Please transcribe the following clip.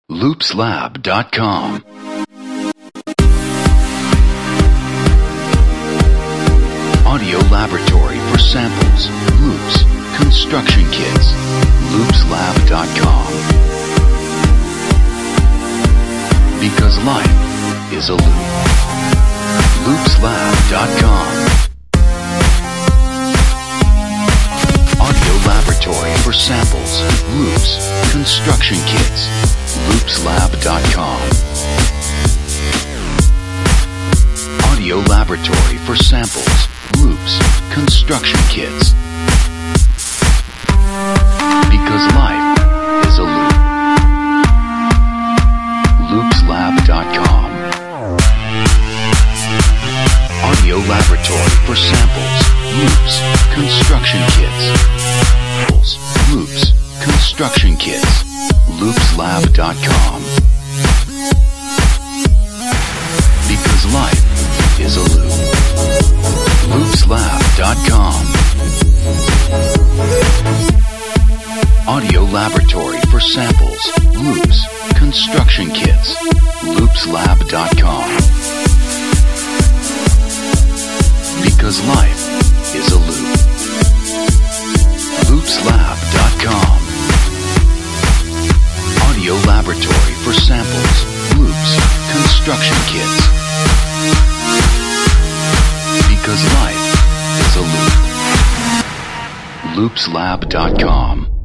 loopslab.com. Audio laboratory for samples, loops, construction kits. loopslab.com. Because life is a loop. loopslab.com. Audio laboratory for samples, loops, construction kits. loopslab.com. Audio laboratory for samples, loops, construction kits. Because life is a loop. loopslab.com. Audio laboratory for samples, loops, construction kits. Loops, construction kits. loopslab.com. Because life is a loop. loopslab.com. Audio laboratory for samples, loops, construction kits. loopslab.com. Because life is a loop. loopslab.com. Audio laboratory for samples, loops, construction kits. Because life is a loop. loopslab.com.